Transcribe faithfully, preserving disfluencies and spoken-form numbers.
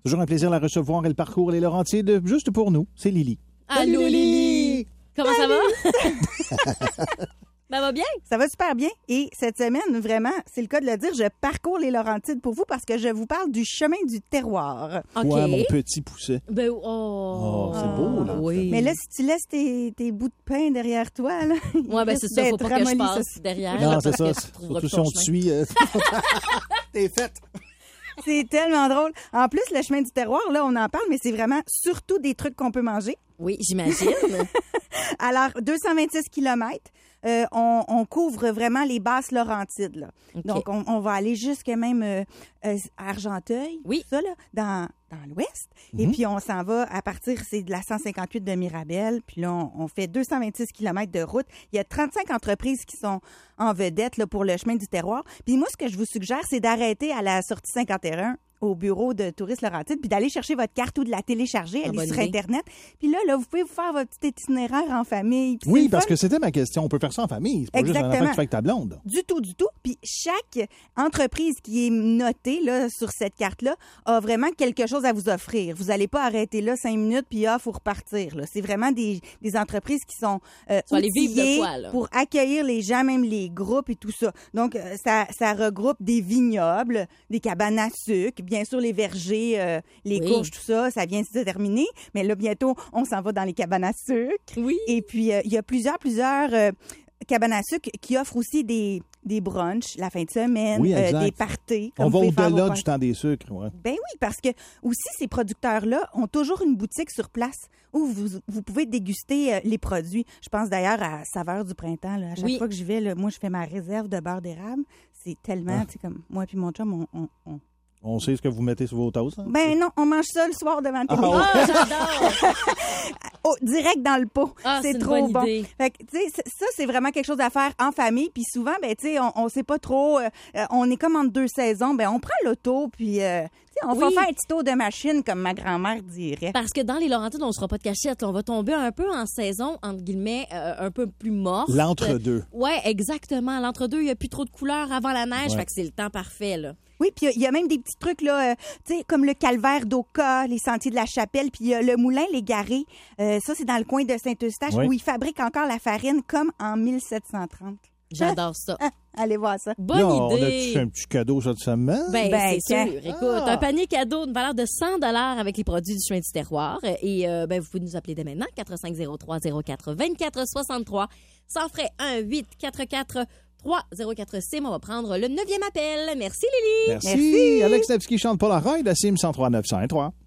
Toujours un plaisir de la recevoir. Elle parcourt les Laurentides juste pour nous. C'est Lily. Allô, Salut, Lily! Comment Salut. ça va? Ça va bien? Ça va super bien. Et cette semaine, vraiment, c'est le cas de le dire, je parcours les Laurentides pour vous parce que je vous parle du chemin du terroir. OK. Ouais, mon petit pousset. Ben, oh. Oh, c'est beau, là. Oui. Mais là, si tu laisses tes, tes bouts de pain derrière toi, là, Ouais, ben, c'est ça. Faut pas que je passe derrière. Non, là, c'est parce ça. que tu trouveras Surtout plus si ton on te chemin. suit. euh, T'es faite. c'est tellement drôle. En plus, le chemin du terroir, là, on en parle, mais c'est vraiment surtout des trucs qu'on peut manger. Oui, j'imagine. Alors, deux cent vingt-six kilomètres, euh, on, on couvre vraiment les basses Laurentides. Là. OK. Donc, on, on va aller jusque même euh, euh, à Argenteuil, Oui. tout ça, là, dans, dans l'ouest. Mhm. Et puis, on s'en va à partir, c'est de la cent cinquante-huit de Mirabel. Puis là, on, on fait deux cent vingt-six kilomètres de route. Il y a trente-cinq entreprises qui sont en vedette là, pour le chemin du terroir. Puis moi, ce que je vous suggère, c'est d'arrêter à la sortie cinquante et un au bureau de Tourisme Laurentides, puis d'aller chercher votre carte ou de la télécharger, Ah, elle est bonne sur idée. Internet. Puis là, là, vous pouvez vous faire votre petit itinéraire en famille. Puis c'est Oui, le parce fun. que c'était ma question. On peut faire ça en famille. C'est pas juste un Exactement. affaire que tu fais avec ta blonde. Du tout, du tout. Puis chaque entreprise qui est notée là, sur cette carte-là a vraiment quelque chose à vous offrir. Vous n'allez pas arrêter là cinq minutes puis ah, faut repartir. Là. C'est vraiment des, des entreprises qui sont euh, Tu vas aller vivre de outillées quoi, là? pour accueillir les gens, même les groupes et tout ça. Donc, euh, ça, ça regroupe des vignobles, des cabanes à sucre, bien sûr les vergers, euh, les Oui. courges, tout ça, ça vient de se terminer. Mais là, bientôt, on s'en va dans les cabanes à sucre. Oui. Et puis, euh, il y a plusieurs, plusieurs euh, cabanes à sucre qui offrent aussi des, des brunchs la fin de semaine, Oui, euh, exact. des parties. On comme va vous pouvez faire au-delà vos du temps des sucres. Ouais. Ben oui, parce que aussi ces producteurs-là ont toujours une boutique sur place où vous, vous pouvez déguster euh, les produits. Je pense d'ailleurs à Saveur du printemps. Là. À chaque Oui. fois que j'y vais, là, moi, je fais ma réserve de beurre d'érable. C'est tellement, Ah. tu sais, comme moi puis mon chum, on... on, on- On sait ce que vous mettez sur vos toasts. Hein? Ben non, on mange ça le soir devant le télé. Ah, Oh, j'adore! Oh, direct dans le pot. Ah, c'est c'est une trop bonne bon. idée. Fait que, tu sais, c- ça, c'est vraiment quelque chose à faire en famille. Puis souvent, ben, tu sais, on, on sait pas trop. euh, euh, on est comme entre deux saisons. Ben, on prend l'auto, puis, euh, tu sais, on va Oui. faire un petit tour de machine, comme ma grand-mère dirait. Parce que dans les Laurentides, on ne sera pas de cachette. On va tomber un peu en saison, entre guillemets, euh, un peu plus morte. L'entre-deux. Ouais, exactement. L'entre-deux, il n'y a plus trop de couleurs avant la neige. Ouais. Fait que c'est le temps parfait, là. Oui, puis il y, a même des petits trucs, là, euh, tu sais, comme le calvaire d'Oka, les sentiers de la Chapelle, puis il y a le moulin Les Garés. Euh, ça, c'est dans le coin de Saint-Eustache, Oui. où ils fabriquent encore la farine comme en mille sept cent trente. J'adore ça. Ah, allez voir ça. Bonne Là, on idée. a-tu fait un petit cadeau cette semaine? Ben, Ben, c'est quand- sûr. Écoute, Ah. un panier cadeau d'une valeur de cent dollars avec les produits du chemin du terroir. Et euh, ben, vous pouvez nous appeler dès maintenant, quatre cinq zéro trois zéro quatre vingt-quatre soixante-trois. Sans frais, un huit quatre quatre trois zéro quatre six. On va prendre le neuvième appel. Merci, Lily. Merci. Merci. Alex Nevsky chante Polaroid à Sim cent trois neuf cent un trois.